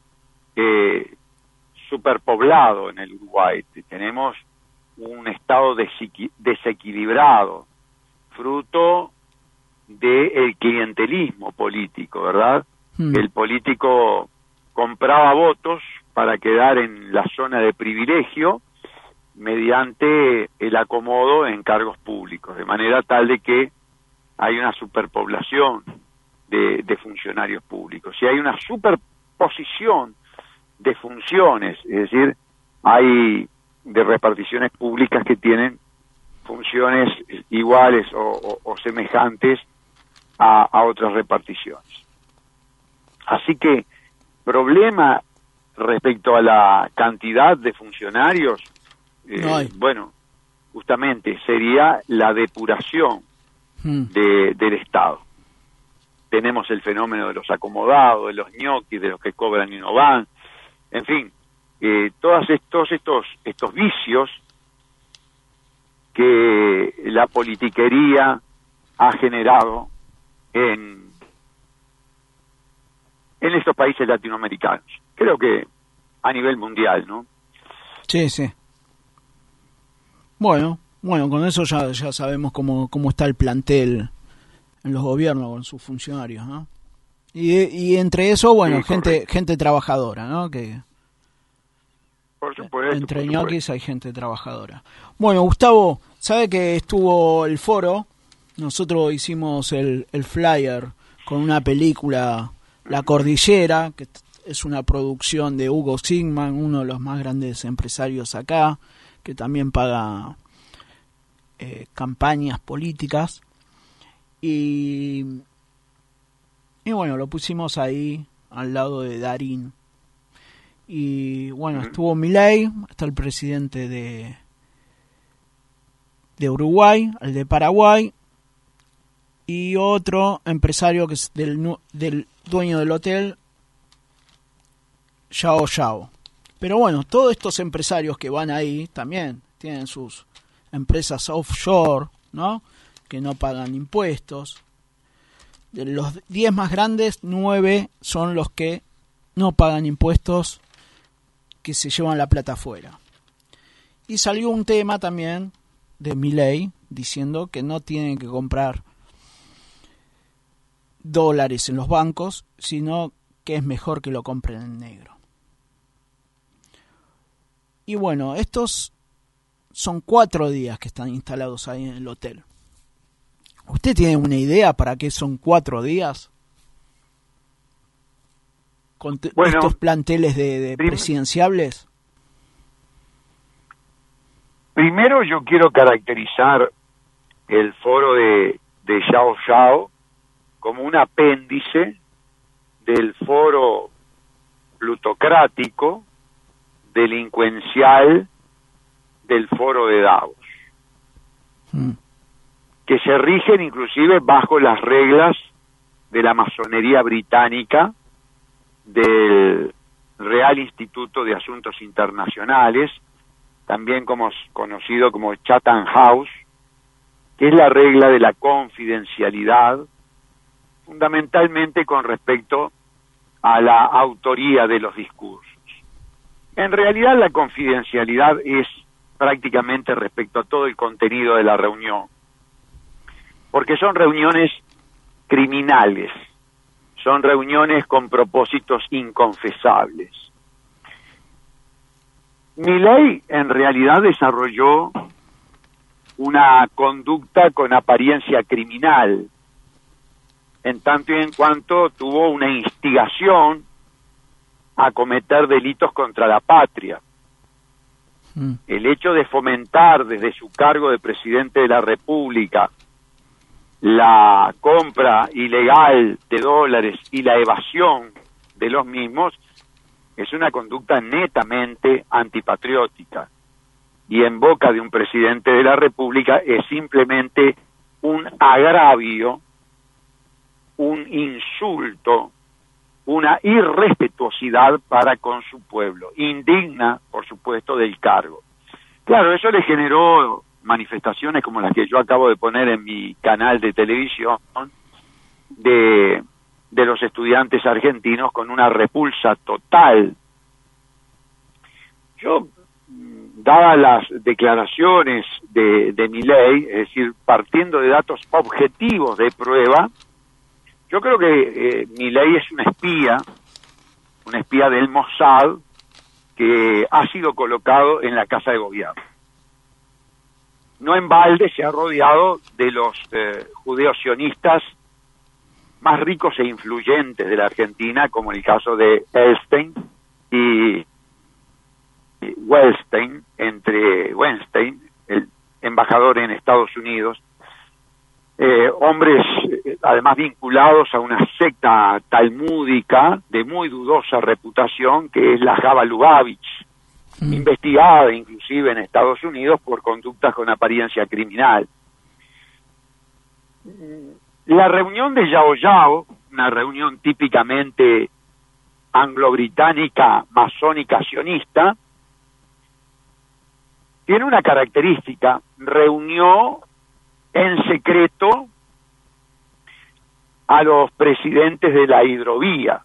[SPEAKER 3] superpoblado en el Uruguay. Tenemos un Estado desequilibrado, fruto del clientelismo político, ¿verdad? El político compraba votos para quedar en la zona de privilegio mediante el acomodo en cargos públicos, de manera tal de que hay una superpoblación de funcionarios públicos. Y hay una superposición de funciones, es decir, hay de reparticiones públicas que tienen funciones iguales o semejantes a otras reparticiones. Así que problema respecto a la cantidad de funcionarios, bueno, justamente sería la depuración del Estado. Tenemos el fenómeno de los acomodados, de los ñoquis, de los que cobran y no van, en fin, todos estos vicios que la politiquería ha generado en estos países latinoamericanos. Creo que a nivel mundial, ¿no?
[SPEAKER 2] Sí, sí. Bueno, con eso ya sabemos cómo está el plantel en los gobiernos con sus funcionarios, ¿no? Y entre eso, bueno, sí, gente trabajadora, ¿no? Que
[SPEAKER 3] por supuesto,
[SPEAKER 2] entre ñoquis hay gente trabajadora. Bueno, Gustavo, sabe que estuvo el foro, nosotros hicimos el flyer con una película, La Cordillera, que es una producción de Hugo Sigman, uno de los más grandes empresarios acá, que también paga campañas políticas. Y bueno, lo pusimos ahí al lado de Darín. Y bueno, estuvo Milei, está el presidente de Uruguay, el de Paraguay, y otro empresario que es del dueño del hotel, Yao Yao. Pero bueno, todos estos empresarios que van ahí también tienen sus empresas offshore, ¿no? Que no pagan impuestos. De los 10 más grandes, 9 son los que no pagan impuestos, que se llevan la plata afuera. Y salió un tema también de Milei diciendo que no tienen que comprar dólares en los bancos, sino que es mejor que lo compren en negro. Y bueno, estos son 4 días que están instalados ahí en el hotel. ¿Usted tiene una idea para qué son 4 días? Con estos planteles de presidenciables.
[SPEAKER 3] Primero yo quiero caracterizar el foro de Yao Yao
[SPEAKER 4] como un apéndice del foro plutocrático, delincuencial del foro de Davos, que se rigen inclusive bajo las reglas de la masonería británica, del Real Instituto de Asuntos Internacionales, también conocido como Chatham House, que es la regla de la confidencialidad, fundamentalmente con respecto a la autoría de los discursos. En realidad la confidencialidad es prácticamente respecto a todo el contenido de la reunión, porque son reuniones criminales, son reuniones con propósitos inconfesables. Milei en realidad desarrolló una conducta con apariencia criminal, en tanto y en cuanto tuvo una instigación a cometer delitos contra la patria. El hecho de fomentar desde su cargo de presidente de la República la compra ilegal de dólares y la evasión de los mismos es una conducta netamente antipatriótica, y en boca de un presidente de la República es simplemente un agravio, un insulto, una irrespetuosidad para con su pueblo, indigna, por supuesto, del cargo. Claro, eso le generó manifestaciones como las que yo acabo de poner en mi canal de televisión de los estudiantes argentinos, con una repulsa total. Yo, dadas las declaraciones de Milei, es decir, partiendo de datos objetivos de prueba, yo creo que Milei es un espía del Mossad que ha sido colocado en la Casa de Gobierno. No en balde se ha rodeado de los judeos sionistas más ricos e influyentes de la Argentina, como el caso de Elstein y Weinstein, el embajador en Estados Unidos, hombres además vinculados a una secta talmúdica de muy dudosa reputación, que es la Java Lubavitch, investigada inclusive en Estados Unidos por conductas con apariencia criminal. La reunión de Yao Yao, una reunión típicamente anglo-británica, masónica, sionista, tiene una característica: reunió en secreto a los presidentes de la hidrovía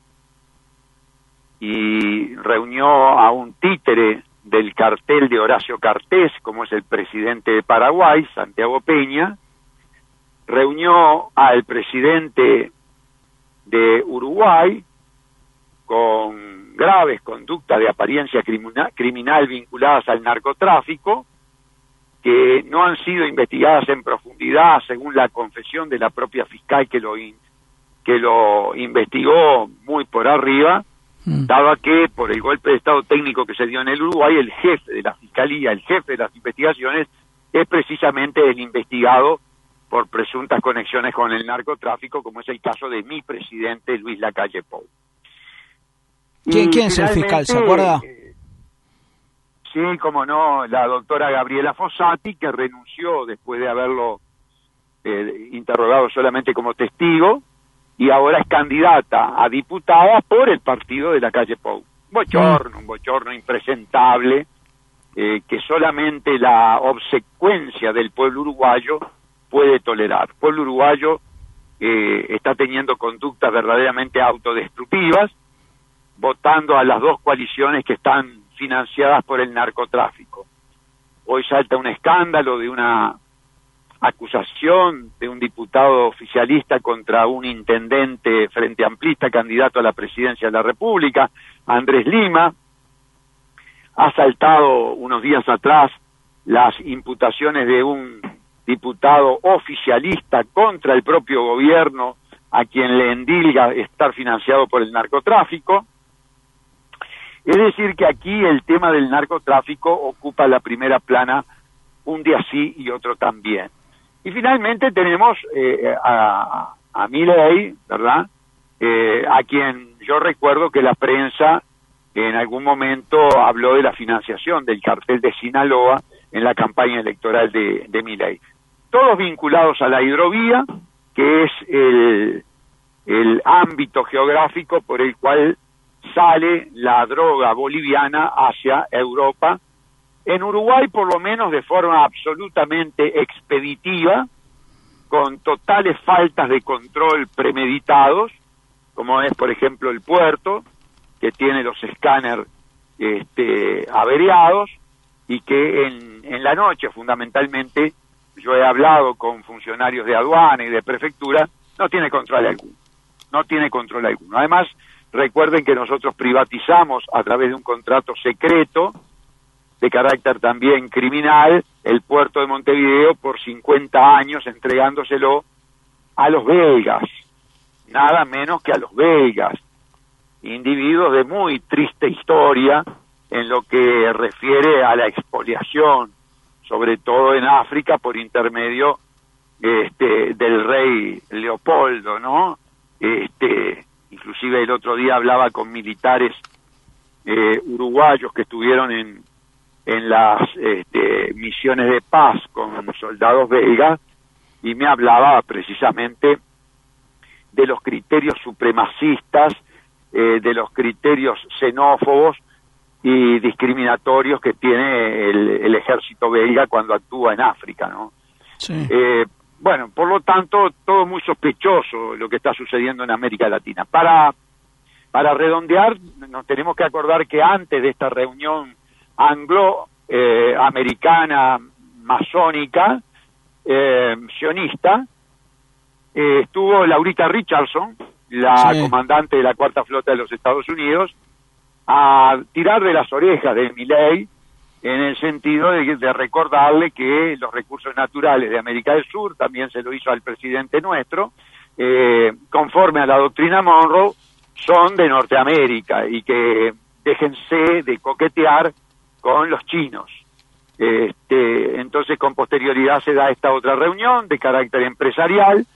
[SPEAKER 4] y reunió a un títere del cartel de Horacio Cartés, como es el presidente de Paraguay, Santiago Peña, reunió al presidente de Uruguay con graves conductas de apariencia criminal vinculadas al narcotráfico, que no han sido investigadas en profundidad, según la confesión de la propia fiscal que lo investigó muy por arriba, dado que por el golpe de estado técnico que se dio en el Uruguay, el jefe de la fiscalía, el jefe de las investigaciones, es precisamente el investigado por presuntas conexiones con el narcotráfico, como es el caso de mi presidente Luis Lacalle Pou.
[SPEAKER 2] ¿Quién es el fiscal, se acuerda?
[SPEAKER 4] Sí, como no, la doctora Gabriela Fossati, que renunció después de haberlo interrogado solamente como testigo, y ahora es candidata a diputada por el partido de Lacalle Pou. Un bochorno impresentable, que solamente la obsecuencia del pueblo uruguayo puede tolerar. El pueblo uruguayo está teniendo conductas verdaderamente autodestructivas, votando a las dos coaliciones que están financiadas por el narcotráfico. Hoy salta un escándalo de una acusación de un diputado oficialista contra un intendente frente amplista candidato a la presidencia de la República, Andrés Lima. Ha saltado unos días atrás las imputaciones de un diputado oficialista contra el propio gobierno, a quien le endilga estar financiado por el narcotráfico. Es decir, que aquí el tema del narcotráfico ocupa la primera plana un día sí y otro también. Y finalmente tenemos a Milei, ¿verdad? A quien yo recuerdo que la prensa en algún momento habló de la financiación del cartel de Sinaloa en la campaña electoral de Milei. Todos vinculados a la hidrovía, que es el ámbito geográfico por el cual sale la droga boliviana hacia Europa. En Uruguay, por lo menos de forma absolutamente expeditiva, con totales faltas de control premeditados, como es, por ejemplo, el puerto, que tiene los escáneres averiados, y que en la noche, fundamentalmente, yo he hablado con funcionarios de aduana y de prefectura, no tiene control alguno. No tiene control alguno. Además, recuerden que nosotros privatizamos a través de un contrato secreto, de carácter también criminal, el puerto de Montevideo por 50 años, entregándoselo a los belgas, nada menos que a los belgas, individuos de muy triste historia en lo que refiere a la expoliación, sobre todo en África, por intermedio del rey Leopoldo, ¿no? Inclusive el otro día hablaba con militares uruguayos que estuvieron en las misiones de paz con soldados belgas, y me hablaba precisamente de los criterios supremacistas, de los criterios xenófobos y discriminatorios que tiene el ejército belga cuando actúa en África, ¿no?
[SPEAKER 2] Sí.
[SPEAKER 4] Bueno, por lo tanto, todo muy sospechoso lo que está sucediendo en América Latina. Para redondear, nos tenemos que acordar que antes de esta reunión anglo-americana, masónica, sionista, estuvo Laurita Richardson, la comandante de la Cuarta Flota de los Estados Unidos, a tirar de las orejas de Milei, en el sentido de recordarle que los recursos naturales de América del Sur, también se lo hizo al presidente nuestro, conforme a la doctrina Monroe, son de Norteamérica, y que déjense de coquetear con los chinos. Entonces, con posterioridad se da esta otra reunión de carácter empresarial,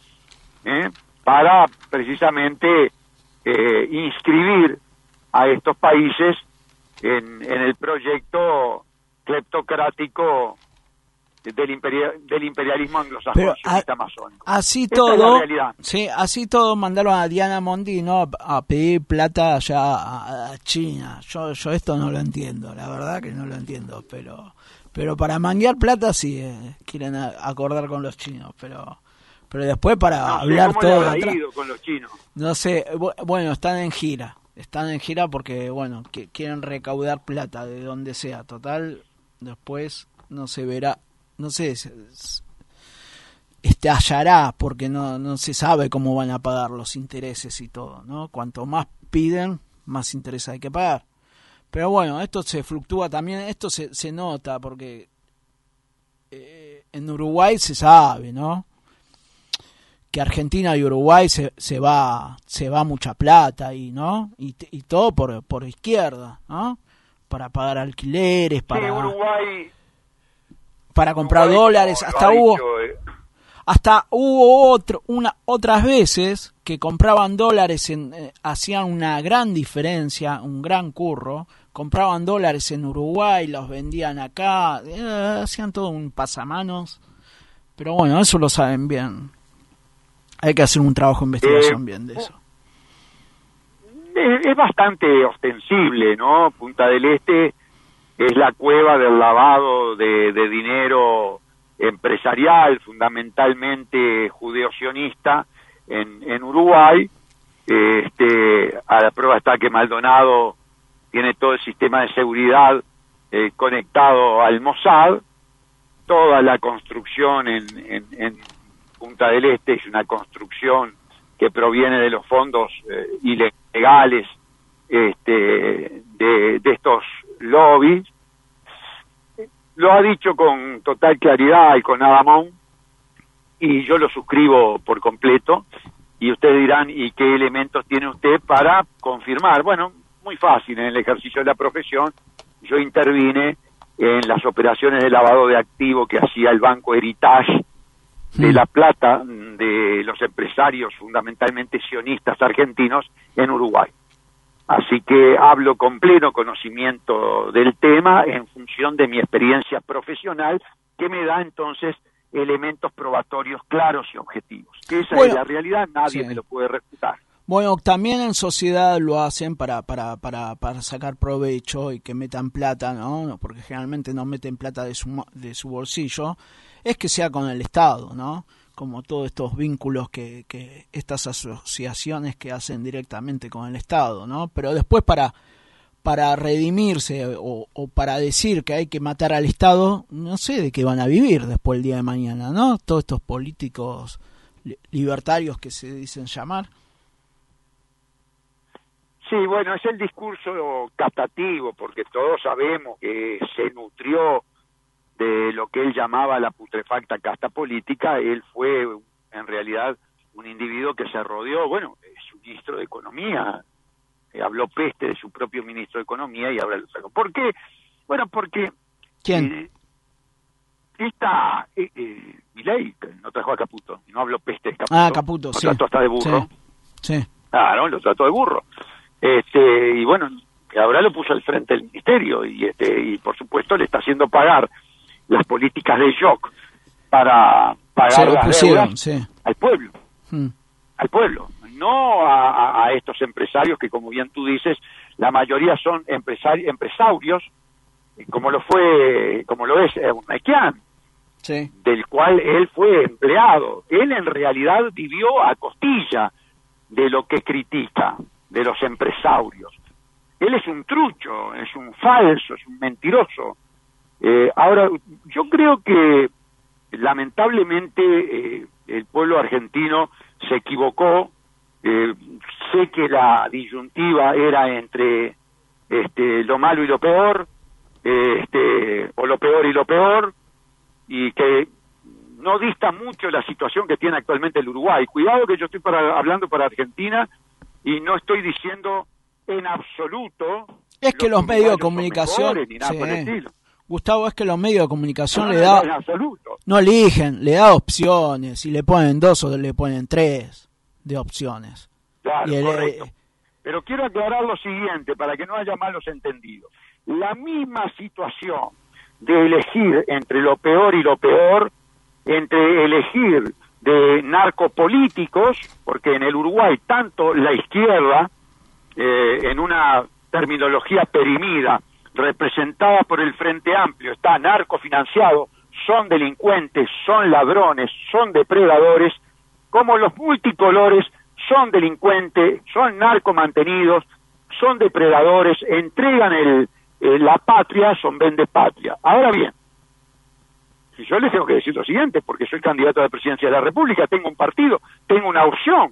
[SPEAKER 4] para precisamente inscribir a estos países en el proyecto cleptocrático del imperialismo anglosajón masónico.
[SPEAKER 2] Así
[SPEAKER 4] Esta
[SPEAKER 2] todo,
[SPEAKER 4] es la realidad.
[SPEAKER 2] sí, así todo mandaron a Diana Mondino a pedir plata allá a China. Yo esto no lo entiendo, la verdad que no lo entiendo, pero para manguear plata sí quieren acordar con los chinos, pero después para hablar todo
[SPEAKER 4] de atrás, con los chinos.
[SPEAKER 2] No sé, bueno, están en gira porque bueno, quieren recaudar plata de donde sea, total, después no se verá, no sé, estallará, porque no se sabe cómo van a pagar los intereses y todo, ¿no? Cuanto más piden, más interés hay que pagar. Pero bueno, esto se fluctúa también, esto se nota, porque en Uruguay se sabe, ¿no? Que Argentina y Uruguay se va mucha plata ahí, ¿no? Y todo por izquierda, ¿no? Para pagar alquileres, para
[SPEAKER 4] Uruguay,
[SPEAKER 2] para comprar
[SPEAKER 4] Uruguay,
[SPEAKER 2] dólares, hasta hubo otras veces que compraban dólares, hacían una gran diferencia, un gran curro, compraban dólares en Uruguay, los vendían acá, hacían todo un pasamanos, pero bueno, eso lo saben bien. Hay que hacer un trabajo de investigación bien de eso.
[SPEAKER 4] Es bastante ostensible, ¿no? Punta del Este es la cueva del lavado de dinero empresarial, fundamentalmente judeo-sionista, en Uruguay. A la prueba está que Maldonado tiene todo el sistema de seguridad conectado al Mossad. Toda la construcción en Punta del Este es una construcción que proviene de los fondos ilegales de estos lobbies. Lo ha dicho con total claridad y con Adamón, y yo lo suscribo por completo, y ustedes dirán, ¿y qué elementos tiene usted para confirmar? Bueno, muy fácil, en el ejercicio de la profesión, yo intervine en las operaciones de lavado de activos que hacía el Banco Heritage de la plata de los empresarios fundamentalmente sionistas argentinos en Uruguay. Así que hablo con pleno conocimiento del tema en función de mi experiencia profesional, que me da entonces elementos probatorios claros y objetivos. Que esa es la realidad, nadie me lo puede refutar.
[SPEAKER 2] Bueno, también en sociedad lo hacen para sacar provecho y que metan plata, ¿no? Porque generalmente no meten plata de su bolsillo, es que sea con el Estado, ¿no? Como todos estos vínculos que estas asociaciones que hacen directamente con el Estado, ¿no? Pero después para redimirse o para decir que hay que matar al Estado, no sé de qué van a vivir después el día de mañana, ¿no? Todos estos políticos libertarios que se dicen llamar.
[SPEAKER 4] Sí, bueno, es el discurso captativo, porque todos sabemos que se nutrió de lo que él llamaba la putrefacta casta política. Él fue, en realidad, un individuo que se rodeó, bueno, su ministro de Economía, habló peste de su propio ministro de Economía y ahora lo sacó. ¿Por qué? Bueno, porque...
[SPEAKER 2] ¿Quién?
[SPEAKER 4] Milei no trajo a Caputo, y no habló peste de Caputo.
[SPEAKER 2] Ah, Caputo,
[SPEAKER 4] lo trató hasta de burro.
[SPEAKER 2] Sí.
[SPEAKER 4] Claro, lo trató de burro. Y bueno, que ahora lo puso al frente del ministerio y por supuesto le está haciendo pagar las políticas de shock para pagar las deudas al pueblo, al pueblo, no a estos empresarios que, como bien tú dices, la mayoría son empresarios, como lo es Nequian, del cual él fue empleado. Él en realidad vivió a costilla de lo que critica, de los empresarios. Él es un trucho, es un falso, es un mentiroso. Ahora, yo creo que lamentablemente el pueblo argentino se equivocó. Sé que la disyuntiva era entre lo malo y lo peor, o lo peor y lo peor, y que no dista mucho la situación que tiene actualmente el Uruguay. Cuidado que yo estoy hablando para Argentina y no estoy diciendo en absoluto...
[SPEAKER 2] Es que los medios de comunicación... Gustavo, es que los medios de comunicación no eligen, le da opciones, y le ponen 2 o le ponen 3 de opciones.
[SPEAKER 4] Claro, correcto. Pero quiero aclarar lo siguiente, para que no haya malos entendidos. La misma situación de elegir entre lo peor y lo peor, entre elegir de narcopolíticos, porque en el Uruguay tanto la izquierda, en una terminología perimida, representada por el Frente Amplio, está narcofinanciado, son delincuentes, son ladrones, son depredadores, como los multicolores son delincuentes, son narcomantenidos, son depredadores, entregan la patria, son vendepatria. Ahora bien, si yo les tengo que decir lo siguiente, porque soy candidato a la presidencia de la República, tengo un partido, tengo una opción.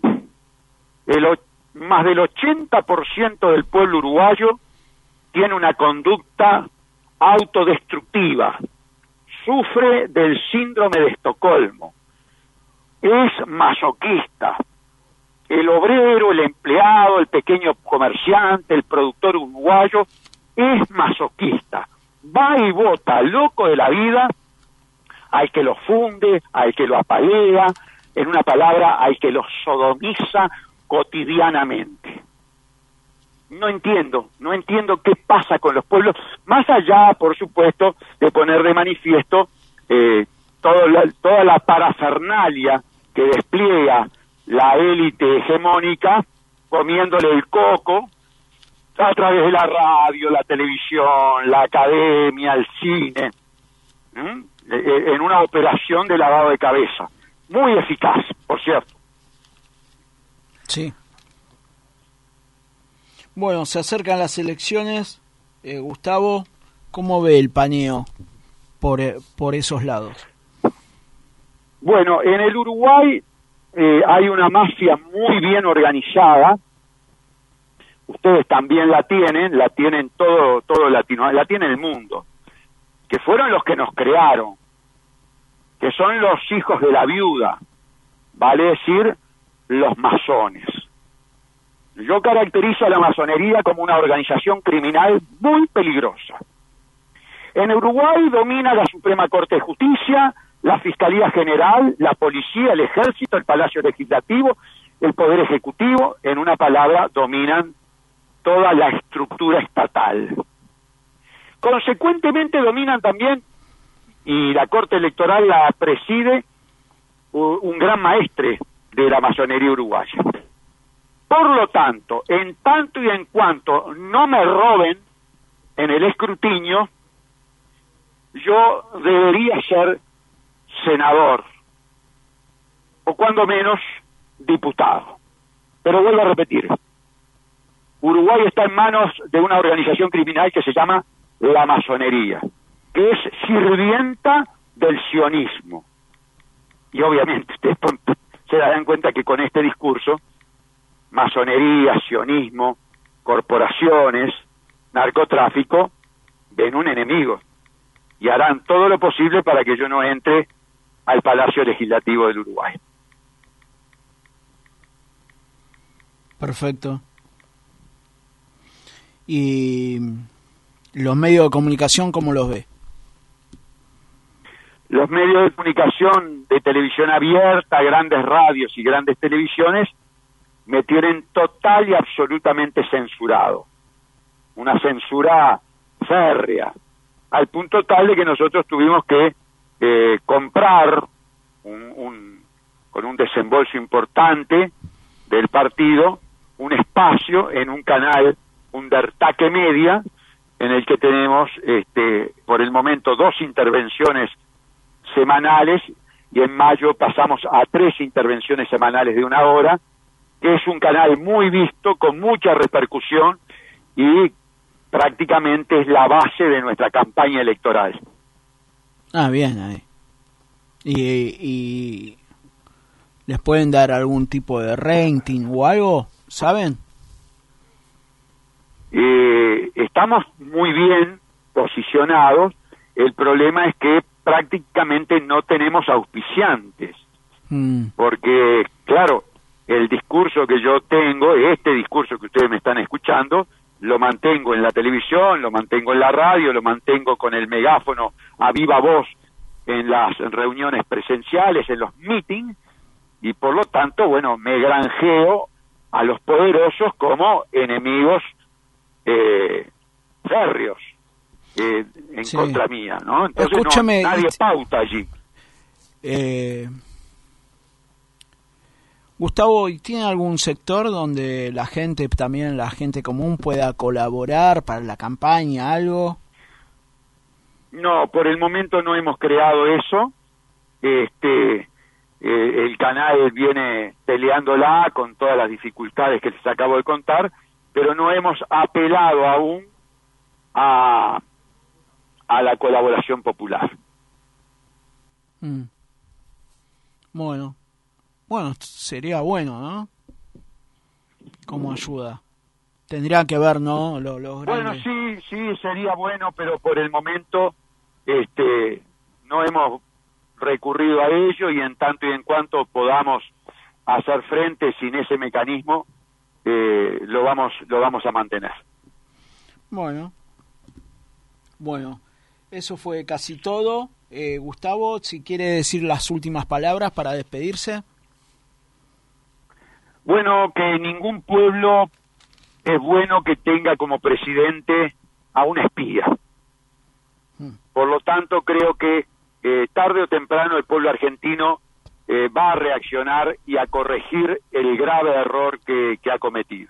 [SPEAKER 4] Más del 80% del pueblo uruguayo tiene una conducta autodestructiva, sufre del síndrome de Estocolmo, es masoquista. El obrero, el empleado, el pequeño comerciante, el productor uruguayo es masoquista. Va y vota loco de la vida al que lo funde, al que lo apalea, en una palabra, al que lo sodomiza cotidianamente. No entiendo qué pasa con los pueblos, más allá, por supuesto, de poner de manifiesto toda la parafernalia que despliega la élite hegemónica, comiéndole el coco a través de la radio, la televisión, la academia, el cine, en una operación de lavado de cabeza, muy eficaz, por cierto.
[SPEAKER 2] Sí. Bueno, se acercan las elecciones. Gustavo, ¿cómo ve el paneo por esos lados?
[SPEAKER 4] Bueno, en el Uruguay hay una mafia muy bien organizada. Ustedes también la tienen todo Latinoamérica, la tiene el mundo, que fueron los que nos crearon, que son los hijos de la viuda, vale decir, los masones. Yo caracterizo a la masonería como una organización criminal muy peligrosa. En Uruguay domina la Suprema Corte de Justicia, la Fiscalía General, la Policía, el Ejército, el Palacio Legislativo, el Poder Ejecutivo, en una palabra, dominan toda la estructura estatal. Consecuentemente dominan también, y la Corte Electoral la preside, un gran maestre de la masonería uruguaya. Por lo tanto, en tanto y en cuanto no me roben en el escrutinio, yo debería ser senador, o cuando menos diputado. Pero vuelvo a repetir, Uruguay está en manos de una organización criminal que se llama la masonería, que es sirvienta del sionismo. Y obviamente ustedes se darán cuenta que con este discurso, masonería, sionismo, corporaciones, narcotráfico, ven un enemigo y harán todo lo posible para que yo no entre al Palacio Legislativo del Uruguay.
[SPEAKER 2] Perfecto. ¿Y los medios de comunicación cómo los ve?
[SPEAKER 4] Los medios de comunicación de televisión abierta, grandes radios y grandes televisiones, me tienen total y absolutamente censurado. Una censura férrea, al punto tal de que nosotros tuvimos que comprar con un desembolso importante del partido, un espacio en un canal, Undertake Media, en el que tenemos por el momento 2 intervenciones semanales, y en mayo pasamos a 3 intervenciones semanales de 1 hora, que es un canal muy visto, con mucha repercusión, y prácticamente es la base de nuestra campaña electoral.
[SPEAKER 2] Ah, bien, ahí. ¿Y les pueden dar algún tipo de rating o algo? ¿Saben?
[SPEAKER 4] Estamos muy bien posicionados. El problema es que prácticamente no tenemos auspiciantes. Porque, claro, el discurso que yo tengo, este discurso que ustedes me están escuchando, lo mantengo en la televisión, lo mantengo en la radio, lo mantengo con el megáfono a viva voz en las reuniones presenciales, en los meetings, y por lo tanto, bueno, me granjeo a los poderosos como enemigos férreos en
[SPEAKER 2] sí.
[SPEAKER 4] contra mía, ¿no? Entonces
[SPEAKER 2] escúchame,
[SPEAKER 4] nadie pauta allí.
[SPEAKER 2] Gustavo, ¿y tiene algún sector donde la gente común pueda colaborar para la campaña, algo?
[SPEAKER 4] No, por el momento no hemos creado eso. El canal viene peleándola con todas las dificultades que les acabo de contar, pero no hemos apelado aún a la colaboración popular.
[SPEAKER 2] Bueno, sería bueno, ¿no? Como ayuda. Tendría que ver, ¿no? Los grandes...
[SPEAKER 4] Bueno, sí, sería bueno, pero por el momento no hemos recurrido a ello, y en tanto y en cuanto podamos hacer frente sin ese mecanismo, lo vamos a mantener.
[SPEAKER 2] Bueno, eso fue casi todo. Gustavo, si quiere decir las últimas palabras para despedirse.
[SPEAKER 4] Bueno, que ningún pueblo es bueno que tenga como presidente a un espía. Por lo tanto, creo que tarde o temprano el pueblo argentino va a reaccionar y a corregir el grave error que ha cometido.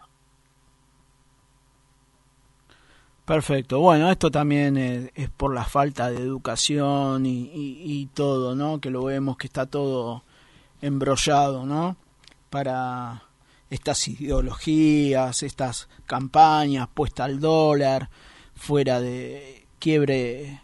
[SPEAKER 2] Perfecto. Bueno, esto también es por la falta de educación y todo, ¿no? Que lo vemos que está todo embrollado, ¿no? Para estas ideologías, estas campañas, puesta al dólar, fuera de quiebre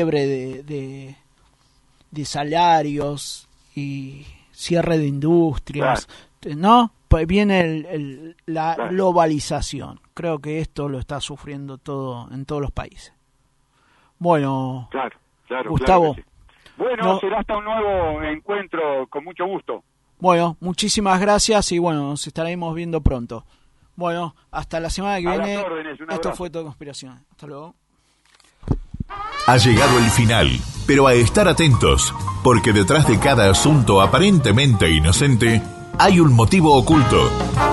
[SPEAKER 2] de salarios y cierre de industrias, claro. ¿No? Pues viene la globalización. Creo que esto lo está sufriendo todo en todos los países. Bueno,
[SPEAKER 4] claro,
[SPEAKER 2] Gustavo.
[SPEAKER 4] Claro que sí. Bueno, será hasta un nuevo encuentro, con mucho gusto.
[SPEAKER 2] Bueno, muchísimas gracias y bueno, nos estaremos viendo pronto. Bueno, hasta la semana que viene.
[SPEAKER 4] A las órdenes, un abrazo.
[SPEAKER 2] Esto fue Todo Conspiración. Hasta luego.
[SPEAKER 1] Ha llegado el final, pero a estar atentos, porque detrás de cada asunto aparentemente inocente hay un motivo oculto.